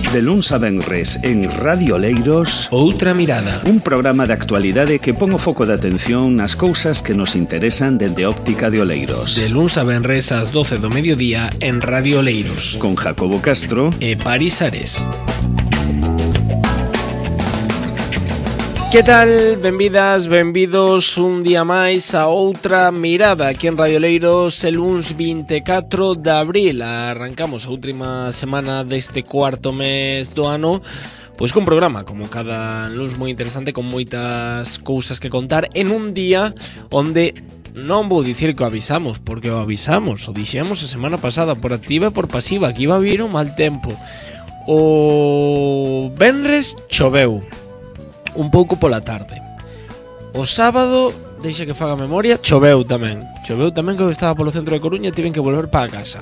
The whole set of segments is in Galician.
De luns a venres en Radio Oleiros, Outra Mirada, un programa de actualidade que pon o foco de atención nas cousas que nos interesan dende a óptica de Oleiros. de luns a venres ás 12 do mediodía en Radio Oleiros, Con Jacobo Castro e Paris Ares. Que tal? Benvidas, benvidos un día máis a Outra Mirada aquí en Radio Oleiros, el luns 24 de abril. Arrancamos a última semana deste cuarto mes do ano, pois con programa, como cada luns, moi interesante, con moitas cousas que contar, en un día onde non vou dicir que o avisamos, porque o avisamos, o dixemos a semana pasada, por activa e por pasiva, que iba a vir un mal tempo. O venres choveu un pouco pola tarde. O sábado, deixa que faga memoria, choveu tamén que eu estaba polo centro de Coruña e tiven que volver para casa.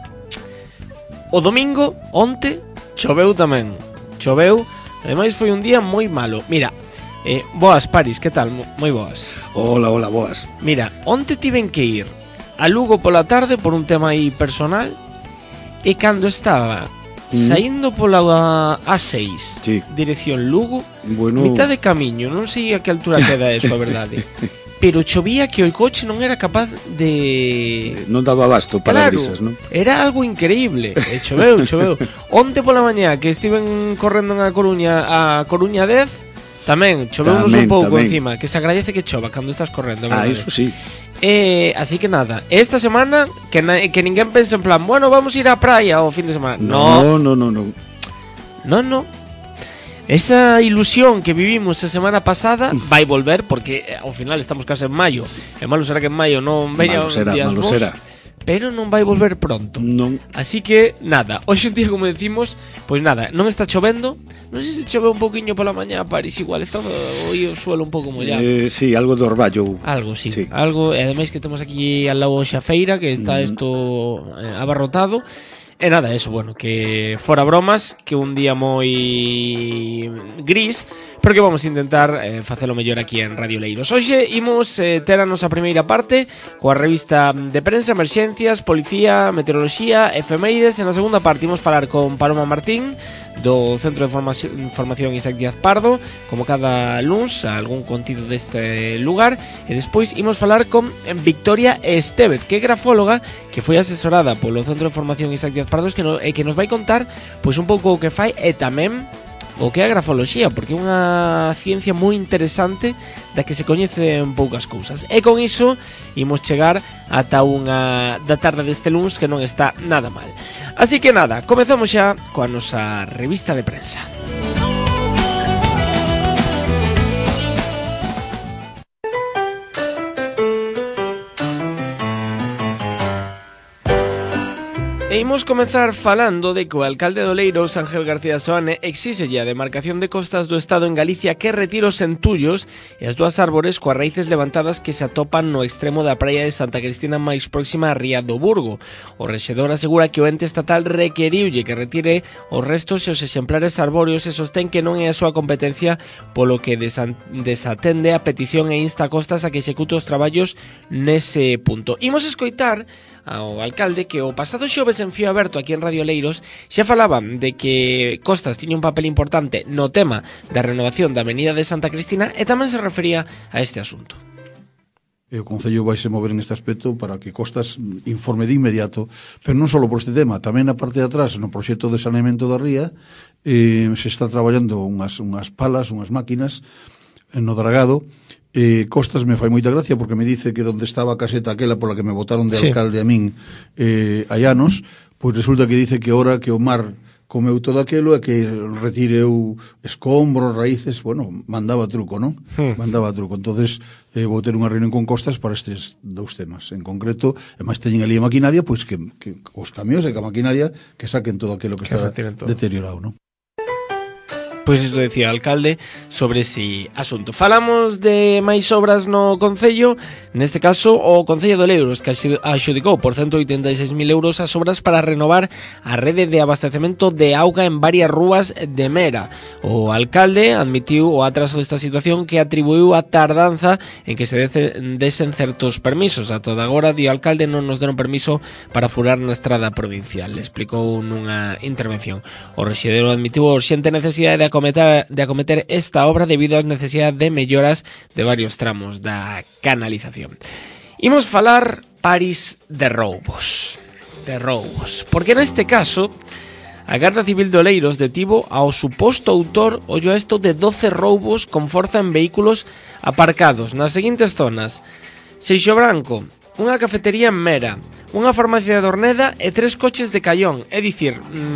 O domingo, onte, choveu tamén. Ademais foi un día moi malo. Mira, boas, Paris, que tal? Moi boas. Hola, boas. Mira, onte tiven que ir a Lugo pola tarde por un tema aí personal, e cando estaba saindo pola A6, sí, dirección Lugo, bueno, mitad de camiño, non sei a que altura queda eso, a verdade, pero chovía que o coche non era capaz de... non daba abasto para Claro, brisas, non? era algo increíble. E choveu. Onte pola mañá que estiven correndo a Coruña 10, tamén choveunos un pouco encima, que se agradece que chova cando estás correndo, verdade? Iso sí. Así que nada, esta semana que ninguén pense en plan, bueno, vamos a ir á praia o fin de semana. No. Esa ilusión que vivimos a semana pasada vai volver, porque ao final estamos case en maio. E malo será que en maio non veña Malo será. Pero non vai volver pronto. Non. Así que nada, hoxe un día, como decimos, pois nada, non está chovendo. Non sei se chove un poquinho pola mañá, París, igual está o suelo un pouco mollado. Sí, algo de orballo. Algo, sí. Algo, e ademais que temos aquí al lado xa feira, que está isto abarrotado. E nada, eso, bueno, que fora bromas, que un día moi gris, pero que vamos a intentar facelo mellor aquí en Radio Oleiros. Hoxe imos ter a nosa primeira parte coa revista de prensa, emerxencias, policía, meteoroloxía, efemérides. En a segunda parte imos falar con Paloma Martín, do Centro de Información Isaac Díaz Pardo, como cada luns, algún contido deste lugar. E despois imos falar con Victoria Estevez, que é grafóloga, que foi asesorada polo Centro de Información Isaac Díaz Pardo, que nos vai contar pois un pouco o que fai e tamén o que é a grafoloxía, porque é unha ciencia moi interesante da que se coñecen poucas cousas. E con iso imos chegar ata unha da tarde deste luns que non está nada mal. Así que nada, comezamos xa coa nosa revista de prensa. E imos comezar falando de que o alcalde de Oleiros, Ángel García Soane, exíxelle a demarcación de costas do Estado en Galicia que retire os entullos e as dúas árbores coas raíces levantadas que se atopan no extremo da praia de Santa Cristina máis próxima a Ría do Burgo. O rexedor asegura que o ente estatal requeriulle que retire os restos e os exemplares arbóreos e sostén que non é a súa competencia, polo que desatende a petición e insta a Costas a que execute os traballos nese punto. Imos escoitar ao alcalde que o pasado xoves en Fío Aberto aquí en Radio Oleiros xa falaban de que Costas tiña un papel importante no tema da renovación da avenida de Santa Cristina e tamén se refería a este asunto. O Concello vai se mover neste aspecto para que Costas informe de inmediato, pero non só por este tema, tamén na parte de atrás, no proxecto de saneamento da ría, se está traballando unhas palas, unhas máquinas no dragado. Costas me fai moita gracia porque me dice que onde estaba a caseta aquela pola que me botaron de alcalde a min hai anos, pois resulta que dice que ora que o mar comeu todo aquelo e que retireu escombros, raíces, bueno, mandaba truco, non? Mandaba truco. Entonces vou ter unha reunión con Costas para estes dous temas. En concreto, e máis teñen ali a maquinaria, pois que os camións e que a maquinaria que saquen todo aquelo que está deteriorado, non? Pois iso decía o alcalde sobre ese asunto. Falamos de máis obras no Concello, neste caso o Concello de Oleiros, que axudicou por 186.000 euros as obras para renovar a rede de abastecemento de auga en varias rúas de Mera. O alcalde admitiu o atraso desta situación que atribuiu a tardanza en que se desen certos permisos. A toda agora, di o alcalde, non nos deron permiso para furar na estrada provincial, explicou nunha intervención. O rexedero admitiu a urxente necesidade de acometer esta obra debido ás necesidades de melloras de varios tramos da canalización. Imos falar, París, de roubos. Porque neste caso a Garda Civil de Oleiros detivo ao suposto autor, ollo a isto, de 12 roubos con forza en vehículos aparcados nas seguintes zonas: Seixo Branco, unha cafetería en Mera, unha farmacia de Orneda e 3 coches de Caión. É dicir,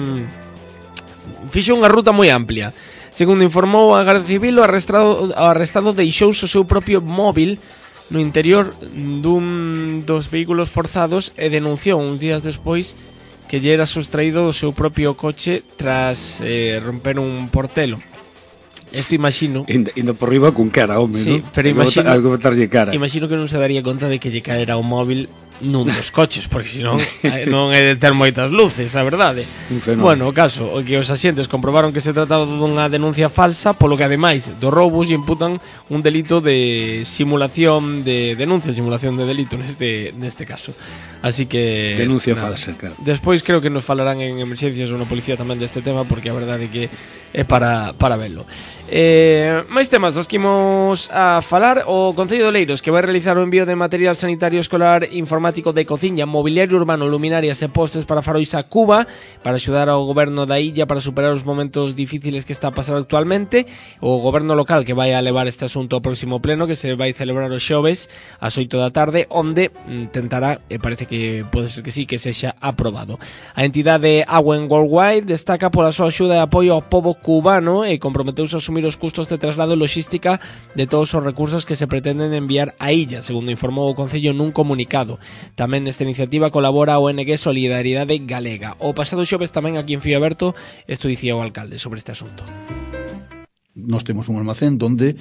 fixo unha ruta moi amplia. Segundo informou a Garda Civil, o arrestado deixouse o seu propio móvil no interior dun dos vehículos forzados e denunciou uns días despois que lle era sustraído do seu propio coche tras romper un portelo. Isto imagino... Indo por riba cun cara, home, sí, ¿no? Pero imagino, algo botarlle cara. Imagino que non se daría conta de que lle caera o móvil nun dos coches, porque senón non é de ter moitas luces, a verdade. Bueno, o caso, o que os axentes comprobaron que se trataba dunha denuncia falsa, polo que ademais do roubos lle imputan un delito de simulación de denuncia, simulación de delito neste caso. Así que... Denuncia falsa, claro. Despois creo que nos falarán en emerxencias ou na policía tamén deste tema, porque a verdade é que é para velo. Máis temas dos que imos a falar. O Concello de Oleiros, que vai realizar o envío de material sanitario escolar, informático, de cociña, mobiliario urbano, luminarias e postes para farois a Cuba, para axudar ao goberno da illa para superar os momentos difíciles que está a pasar actualmente. O goberno local, que vai a levar este asunto ao próximo pleno, que se vai celebrar o xoves ás 8 da tarde, onde tentará, e parece que pode ser que sí, que sexa aprobado. A entidade Awen Worldwide destaca pola súa axuda e apoio ao pobo cubano e comprometeuse a asumir os custos de traslado e logística de todos os recursos que se pretenden enviar á illa, segundo informou o Concello nun comunicado. Tamén nesta iniciativa colabora a ONG Solidariedade Galega. O pasado xoves tamén aquí en Fío Aberto isto dicía o alcalde sobre este asunto. Nós temos un almacén donde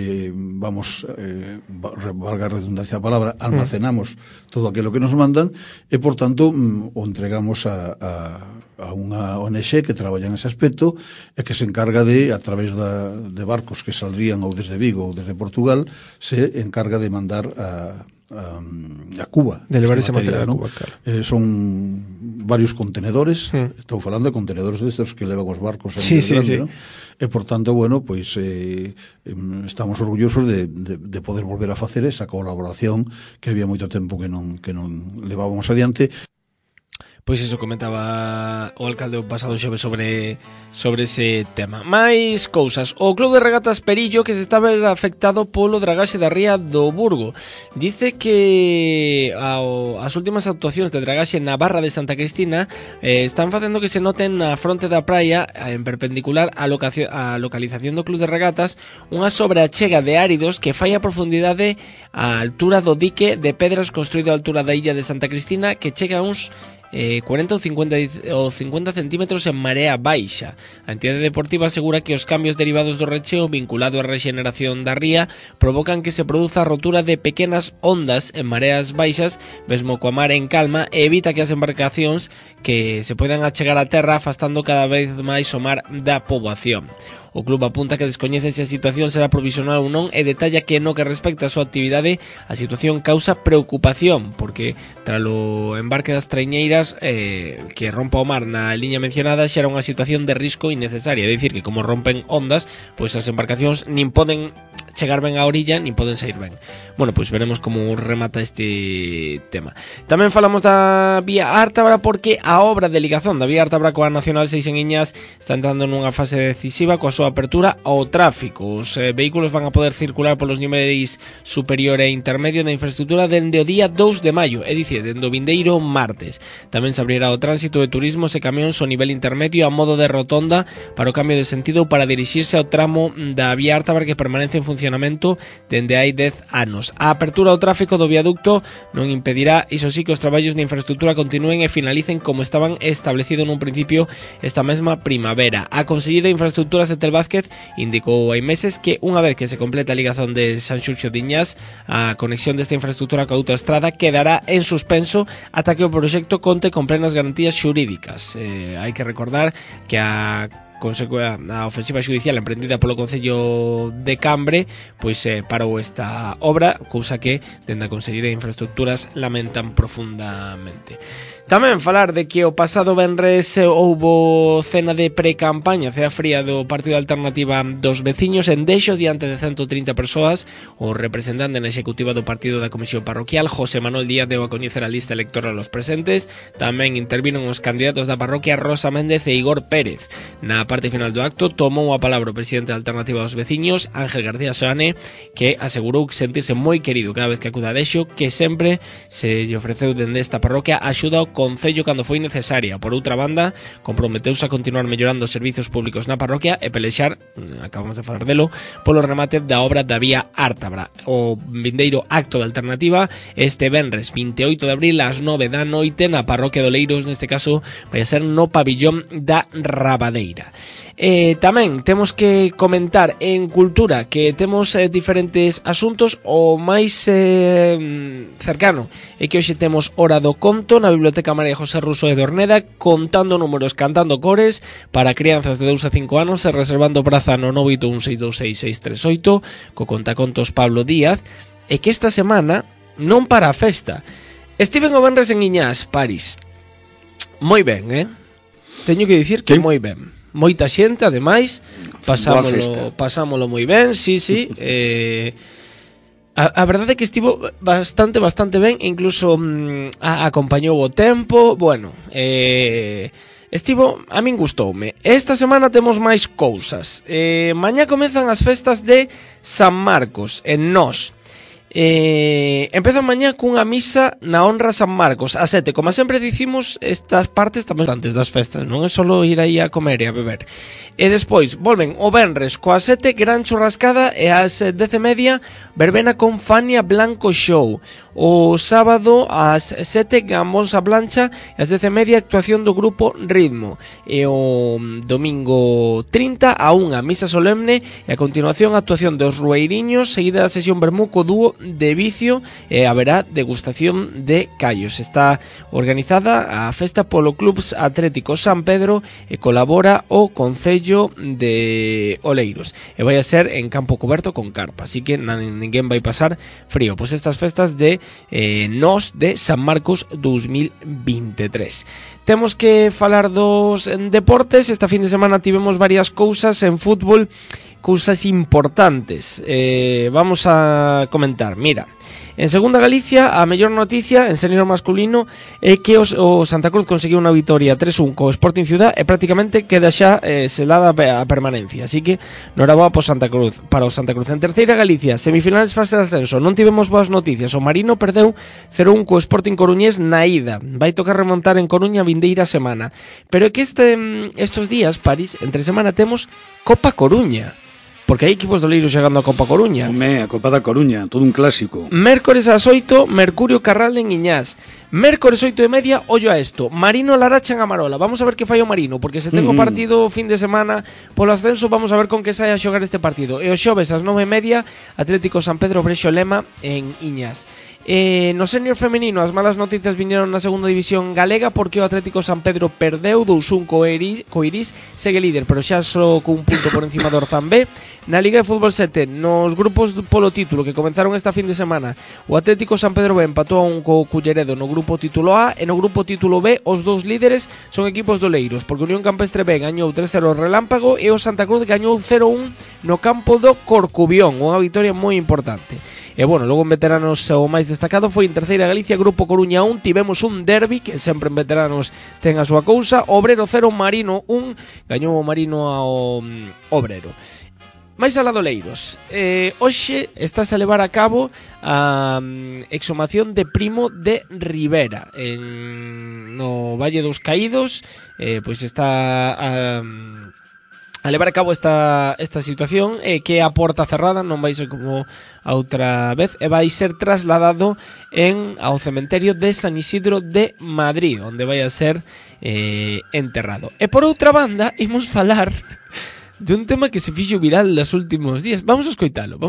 valga a redundancia a palabra, almacenamos todo aquilo que nos mandan e, por tanto, o entregamos a unha ONG que traballa en ese aspecto e que se encarga de, a través de barcos que saldrían ou desde Vigo ou desde Portugal, se encarga de mandar a Cuba, de levar ese material a Cuba, claro. Son varios contenedores, estou falando de contenedores destes que levan os barcos en sí. ¿no? E por tanto, bueno, pois estamos orgullosos de poder volver a facer esa colaboración que había moito tempo que non levábamos adiante. Pois iso comentaba o alcalde o pasado xoves sobre ese tema. Mais cousas. O Club de Regatas Perillo, que se está ver afectado polo dragaxe da ría do Burgo, dice que as últimas actuacións de dragaxe na Barra de Santa Cristina están facendo que se noten na fronte da praia, en perpendicular á localización do Club de Regatas, unha sobreachega de áridos que fai a profundidade á altura do dique de pedras construído á altura da illa de Santa Cristina, que chega a uns 40 ou 50 centímetros en marea baixa. A entidade deportiva asegura que os cambios derivados do recheo vinculado á rexeneración da ría provocan que se produza a rotura de pequenas ondas en mareas baixas, mesmo coa mar en calma, e evita que as embarcacións que se poidan achegar á terra, afastando cada vez máis o mar da poboación. O club apunta que descoñece se a situación será provisional ou non e detalla que no que respecta a súa actividade a situación causa preocupación porque tralo embarque das traiñeiras que rompa o mar na liña mencionada xera unha situación de risco innecesaria, é dicir que como rompen ondas, pois as embarcacións nin poden chegar ben á orilla nin poden sair ben. Bueno, pois veremos como remata este tema. Tamén falamos da Vía Ártabra porque a obra de ligazón da Vía Ártabra coa Nacional 6 en Iñas está entrando nunha fase decisiva coa súa apertura ao tráfico. Os vehículos van a poder circular polos niveis superior e intermedio da infraestructura dende o día 2 de maio, é dicir, dende o vindeiro martes. Tamén se abrirá o tránsito de turismos e camións ao nivel intermedio a modo de rotonda para o cambio de sentido para dirixirse ao tramo da Vía Ártabra que permanece en funcionamento funcionamento dende hai 10 anos. A apertura do tráfico do viaducto non impedirá, iso sí, que os traballos de infraestructura continúen e finalicen como estaban establecidos nun principio esta mesma primavera. A conselleira de Infraestructuras, Etel Vázquez, indicou hai meses que unha vez que se completa a ligazón de Sanxurxo de Iñás, a conexión desta infraestructura coa autoestrada quedará en suspenso ata que o proxecto conte con plenas garantías xurídicas. Hai que recordar que a ofensiva judicial emprendida polo Concello de Cambre pois parou esta obra, cousa que dende a Consellería de Infraestructuras lamentan profundamente. Tamén falar de que o pasado venres houbo cena de pre-campaña, cea fría do Partido Alternativa dos Veciños en Dexo diante de 130 persoas. O representante na executiva do partido da Comisión Parroquial, José Manuel Díaz, deu a coñecer a lista electoral aos presentes. Tamén interviron os candidatos da parroquia Rosa Méndez e Igor Pérez. Na parte final do acto tomou a palabra o presidente da Alternativa dos Veciños, Ángel García Soane, que asegurou que sentirse moi querido cada vez que acuda a Dexo, que sempre se lle ofreceu dende esta parroquia axuda ao Concello cando foi necesaria. Por outra banda, comprometeuse a continuar mellorando os servizos públicos na parroquia e pelexar, acabamos de falar delo, polo remate da obra da vía Ártabra. O vindeiro acto de Alternativa este venres 28 de abril ás 9 da noite na parroquia de Oleiros, neste caso vai a ser no pabillón da Rabadeira. Tamén temos que comentar en cultura que temos diferentes asuntos. O máis cercano é que hoxe temos Hora do Conto na Biblioteca María José Russo de Dorneda, contando números, cantando cores para crianzas de 2 a 5 anos e reservando praza no 981626638 co contacontos Pablo Díaz. E que esta semana non para a festa. Estiven o venres en Iñás, París. Moi ben, teño que dicir que moi ben. Moita xente, ademais, pasámolo moi ben, sí. A verdade é que estivo bastante ben, incluso acompañou o tempo, bueno, estivo, a min gustoume. Esta semana temos máis cousas. Mañá comezan as festas de San Marcos, en Nós. Empezan mañá cunha misa na honra a San Marcos a 7, como sempre dicimos, estas partes tamén antes das festas, non é só ir aí a comer e a beber. E despois volven o venres coas 7 gran churrascada e ás 10:30 verbena con Fania Blanco Show. O sábado ás 7 Gambóns a plancha e ás 10:30 actuación do grupo Ritmo. E o domingo 30 a 1 misa solemne e a continuación actuación dos Rueiriños, seguida da sesión vermú co dúo de Vicio e haberá degustación de callos. Está organizada a festa polo Club Atlético San Pedro e colabora o Concello de Oleiros. E vai a ser en campo coberto con carpa, así que ninguén vai pasar frío. Pois estas festas de Nós de San Marcos 2023. Temos que falar dos deportes. Esta fin de semana tivemos varias cousas en fútbol, cousas importantes. Vamos a comentar. Mira, en segunda Galicia, a mellor noticia en senior masculino é que o Santa Cruz conseguiu unha vitoria 3-1 co Sporting Ciudad e prácticamente queda xa selada a permanencia. Así que noraboa para o Santa Cruz. En terceira Galicia, semifinales fase de ascenso, non tivemos boas noticias. O Marino perdeu 0-1 co Sporting Coruñés na ida. Vai tocar remontar en Coruña a vindeira semana. Pero é que estes días, París, entre semana temos Copa Coruña. Porque hai equipos de Oleiros chegando a Copa Coruña. A Copa da Coruña, todo un clásico. Mércores ás 8, Mercurio Carral en Iñás. Mércores 8:30, ollo a esto, Marino Laracha en Amarola. Vamos a ver que fai o Marino, porque se tengo partido fin de semana polo ascenso, vamos a ver con que sai a xogar este partido. E o xoves ás 9:30, Atlético San Pedro Brexo Lema en Iñás. No senior femenino as malas noticias viñeron na segunda división galega, porque o Atlético San Pedro perdeu 2-1 co Iris, segue líder, pero xa só cun punto por encima do Orzán B. Na Liga de Fútbol 7, nos grupos polo título que comenzaron esta fin de semana, o Atlético San Pedro B empatou a 1 co Culleredo no grupo título A, e no grupo título B os dous líderes son equipos de Oleiros, porque Unión Campestre B gañou 3-0 Relámpago e o Santa Cruz gañou 0-1 no campo do Corcubión, unha vitoria moi importante. E bueno, logo en veteranos o máis destacado foi en terceira Galicia, Grupo Coruña 1, tivemos un derbi que sempre en veteranos ten a súa cousa. Obrero 0, Marino 1, gañou o Marino ao Obrero. Mais alá do Oleiros, hoxe estás a levar a cabo a exhumación de Primo de Rivera no Valle dos Caídos. Pois está a levar a cabo esta situación que a porta cerrada, non vai ser como a outra vez, e vai ser trasladado ao cementerio de San Isidro de Madrid, onde vai a ser enterrado. E por outra banda, imos falar de un tema que se fixo viral nos últimos días. Vamos a escoitalo.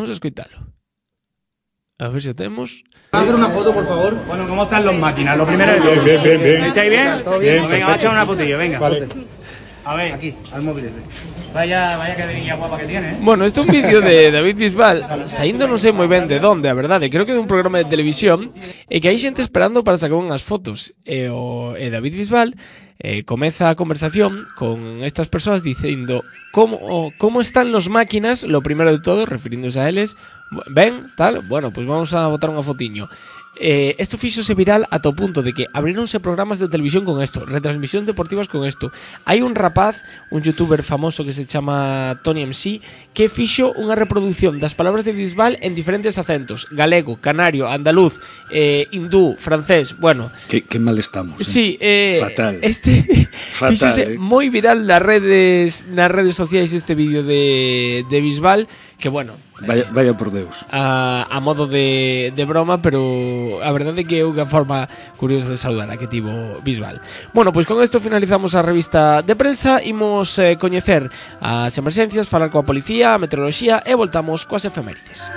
A ver se temos. ¿Va a hacer una foto, por favor? Bueno, ¿cómo están los máquinas? Lo primero de todo. Bien. ¿Estáis bien? Bien. Venga, va a echar una fotillo, venga. Vale. A ver. Aquí, al móvil. Vaya cadenilla guapa que tiene, ¿eh? Bueno, isto é un vídeo de David Bisbal, saindo non sei moi ben de onde, a verdade, creo que de un programa de televisión, e que hai xente esperando para sacar unhas fotos. E David Bisbal comeza a conversación con estas persoas dicindo como están los máquinas, lo primero de todo, referíndose a eles, ben, tal, bueno, pues vamos a botar unha fotiño. Esto fíxose viral ata o punto de que abrironse programas de televisión con esto, retransmisións deportivas con esto. Hai un rapaz, un youtuber famoso que se chama Tony MC, que fixo unha reproducción das palabras de Bisbal en diferentes acentos: galego, canario, andaluz, hindú, francés, bueno. Que mal estamos. Sí, fatal. Fatal, fíxose moi viral nas redes sociais este vídeo de Bisbal, que bueno, vaya por Deus. A modo de broma, pero a verdade é que é unha forma curiosa de saludar a que tivo Bisbal. Bueno, pois con isto finalizamos a revista de prensa. Imos coñecer as emerxencias, falar coa policía, a meteoroloxía e voltamos coas efemérides.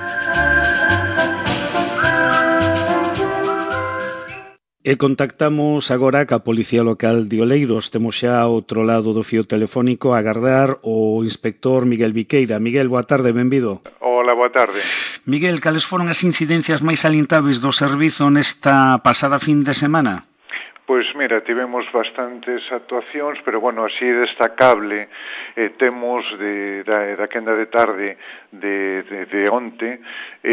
E contactamos agora ca Policía Local de Oleiros. Temos xa ao outro lado do fío telefónico a agardar o inspector Miguel Viqueira. Miguel, boa tarde, benvido. Hola, boa tarde. Miguel, cales foron as incidencias máis salientáveis do servizo nesta pasada fin de semana? Pois mira, tivemos bastantes actuacións, pero bueno, así destacable temos da quenda de tarde de onte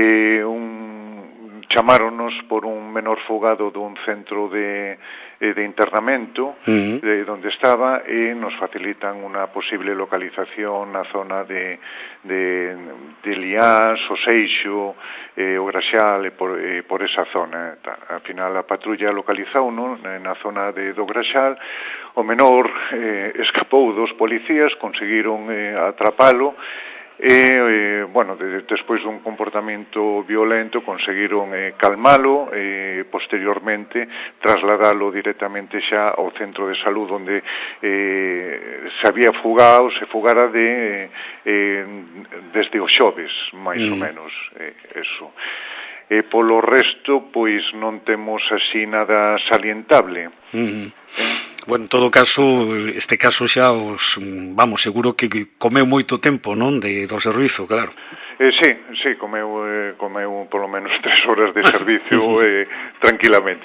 chamáronos por un menor fugado dun centro de internamento de onde estaba e nos facilitan unha posible localización na zona de Liás, o Seixo, o Graxal e por esa zona. Al final a patrulla localizouno na zona do Graxal. O menor escapou dos policías, conseguiron atrapalo e, bueno, despois dun comportamento violento conseguiron calmalo e posteriormente trasladalo directamente xa ao centro de salud onde se fugara desde o xoves, máis ou menos, eso. E polo resto, pois non temos así nada salientable. Bueno, en todo caso, este caso xa seguro que comeu moito tempo, non, do servizo, claro. Sí, comeu polo menos 3 horas de servicio tranquilamente,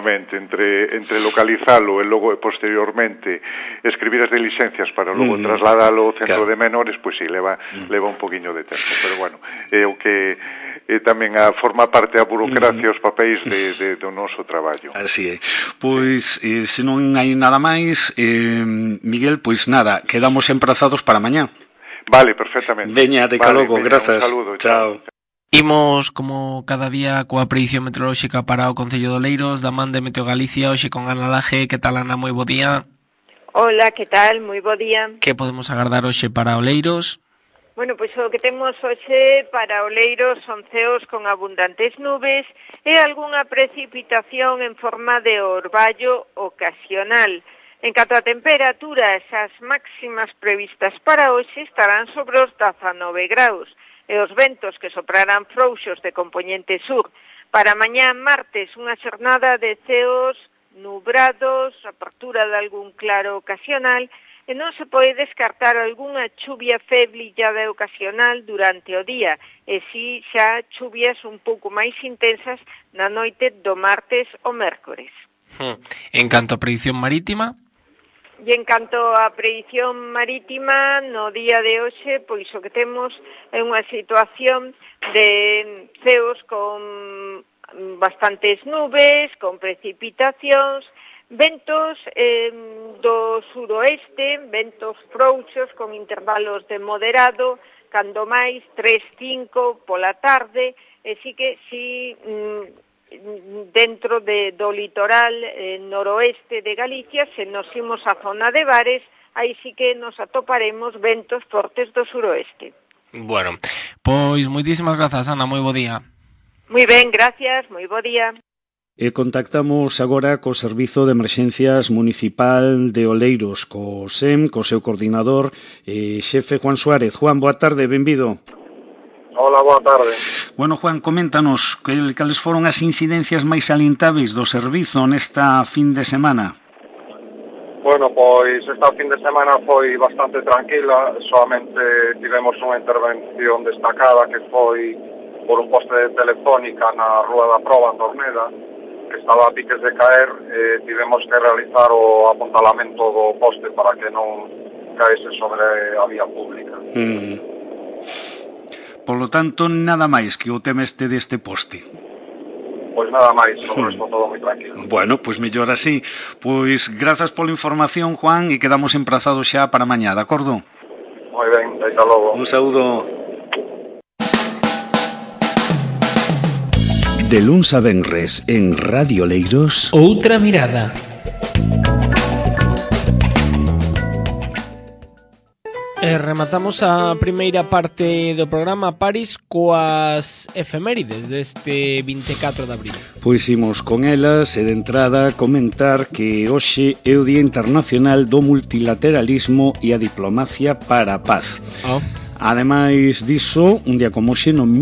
entre localizalo e logo posteriormente escribir as diligencias para logo trasladalo ao centro de menores, pois sí, leva un poquinho de tempo, pero bueno, é o que tamén forma parte a burocracia, os papéis do noso traballo. Así é. Pois, se non hai nada máis, Miguel, pois nada, quedamos emprazados para mañá. Vale, perfectamente. Veña, de calogo, grazas. Un saludo, chao. Imos, como cada día, coa predición meteorolóxica para o Concello de Oleiros, da man de Meteo Galicia, hoxe con Ana Laje. Que tal, Ana? Moi bo día. Hola, que tal? Moi bo día. Que podemos agardar hoxe para Oleiros? Bueno, pois o que temos hoxe para Oleiros son ceos con abundantes nubes e algunha precipitación en forma de orballo ocasional. En canto a temperaturas, as máximas previstas para hoxe estarán sobre os 19 graus e os ventos que soprarán frouxos de compoñente sur. Para mañá martes, unha xornada de ceos nubrados, apertura de algún claro ocasional e non se pode descartar algunha chuvia feblillada e ocasional durante o día e si xa chuvias un pouco máis intensas na noite do martes o mércores. En canto a predición marítima? E en canto á predición marítima, no día de hoxe, pois o que temos é unha situación de ceos con bastantes nubes, con precipitacións, ventos do suroeste, ventos frouxos con intervalos de moderado, cando máis 3-5 pola tarde, e si que si dentro do litoral noroeste de Galicia, se nos imos á zona de Bares, aí sí que nos atoparemos ventos fortes do suroeste. Bueno, pois moitísimas grazas, Ana, moi bo día. Moi ben, gracias, moi bo día. E contactamos agora co Servizo de Emerxencias Municipal de Oleiros, co SEM, co seu coordinador, xefe Juan Suárez. Juan, boa tarde, benvido. Hola, boa tarde. Bueno, Juan, coméntanos cales foron as incidencias máis salientáveis do servizo nesta fin de semana. Bueno, pois esta fin de semana foi bastante tranquila, solamente tivemos unha intervención destacada que foi por un poste de telefónica na Rúa da Proba, en Torneda, que estaba a piques de caer, tivemos que realizar o apuntalamento do poste para que non caese sobre a vía pública. Por lo tanto, nada máis que o tema deste poste. Pois nada máis, sobre isto todo moi tranquilo. Bueno, pois mellor así. Pois grazas pola información, Juan, e quedamos emprazados xa para mañá, de acordo? Moi ben, ata logo. Un saúdo. De luns a venres en Radio Oleiros, Outra mirada. Rematamos a primeira parte do programa Paris coas efemérides deste 24 de abril. Pois imos con elas e de entrada comentar que hoxe é o Día Internacional do Multilateralismo e a Diplomacia para a Paz. Ademais diso, un día como hoxe no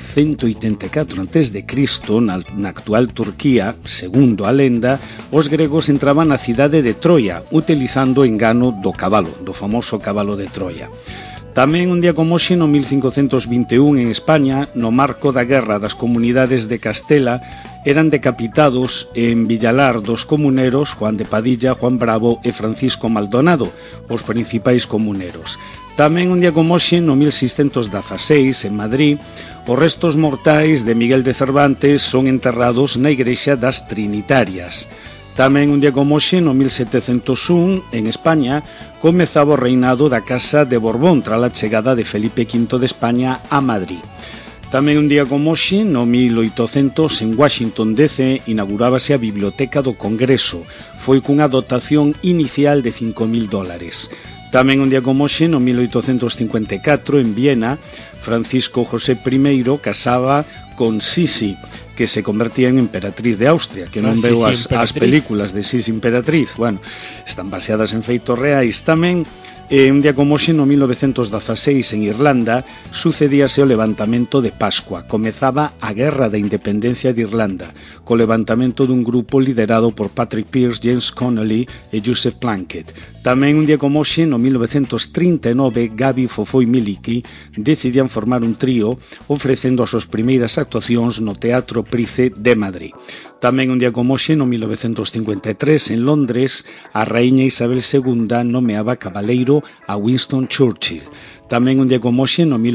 1184 a.C., na actual Turquía, segundo a lenda, os gregos entraban na cidade de Troia, utilizando o engano do cabalo, do famoso cabalo de Troia. Tamén un día como hoxe no 1521 en España, no marco da Guerra das Comunidades de Castela, eran decapitados en Villalar dos comuneros Juan de Padilla, Juan Bravo e Francisco Maldonado, os principais comuneros. Tamén un día como hoxe, no 1616, en Madrid, os restos mortais de Miguel de Cervantes son enterrados na Igrexa das Trinitarias. Tamén un día como hoxe, no 1701, en España, comezaba o reinado da Casa de Borbón tras a chegada de Felipe V de España a Madrid. Tamén un día como hoxe, no 1800, en Washington DC, inaugurábase a Biblioteca do Congreso. Foi cunha dotación inicial de $5.000. Tamén un día como hoxe, no 1854, en Viena, Francisco José I casaba con Sisi, que se convertía en emperatriz de Austria, que non veu as películas de Sisi Emperatriz. Bueno, están baseadas en feitos reais. Tamén un día como hoxe, no 1916, en Irlanda, sucedíase o levantamento de Pascua. Comezaba a Guerra da Independencia de Irlanda, co levantamento dun grupo liderado por Patrick Pearse, James Connolly e Joseph Plunkett. Tamén un día como hoxe, no 1939, Gabi, Fofó e Miliki decidían formar un trío ofrecendo as súas primeiras actuacións no Teatro Price de Madrid. Tamén un día como hoxe, no 1953, en Londres, a raíña Isabel II nomeaba cabaleiro a Winston Churchill. Tamén un día como hoxe, no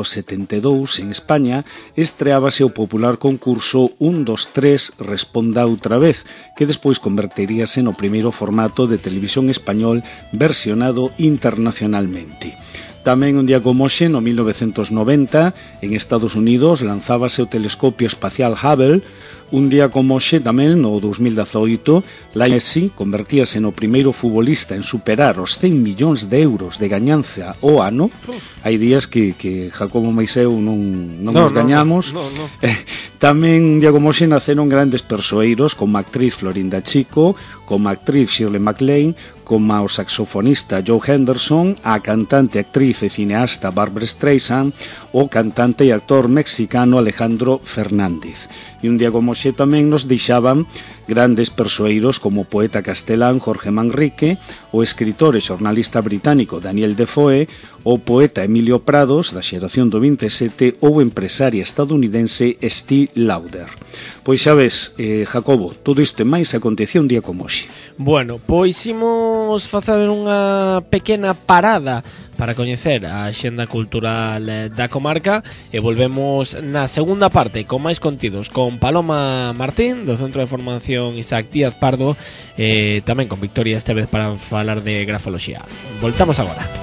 1972, en España, estreábase o popular concurso 1, 2, 3, responda outra vez, que despois converteríase no primeiro formato de televisión español versionado internacionalmente. Tamén un día como hoxe, no 1990, en Estados Unidos, lanzábase o telescopio espacial Hubble. Un día como hoxe, tamén no 2018, Lionel Messi convertíase no primeiro futbolista en superar os 100 millóns de euros de gañanza ao ano. Hai días que Jacobo mais eu non nos gañamos. No. Tamén un día como hoxe naceron grandes persoeiros como a actriz Florinda Chico, como a actriz Shirley MacLaine, como o saxofonista Joe Henderson, a cantante, actriz e cineasta Barbra Streisand, o cantante e actor mexicano Alejandro Fernández. E un día como hoxe tamén nos deixaban grandes persoeiros como o poeta castelán Jorge Manrique, o escritor e xornalista británico Daniel Defoe, o poeta Emilio Prados, da xeración do 27, ou o empresaria estadounidense Steve Lauder. Pois xa ves, Jacobo, todo isto e máis acontecía un día como hoxe. Bueno, pois imos facer unha pequena parada para coñecer a axenda cultural da comarca e volvemos na segunda parte con máis contidos con Paloma Martín do Centro de Formación Isaac Díaz Pardo e tamén con Victoria Estevez para falar de grafoloxía. Voltamos agora.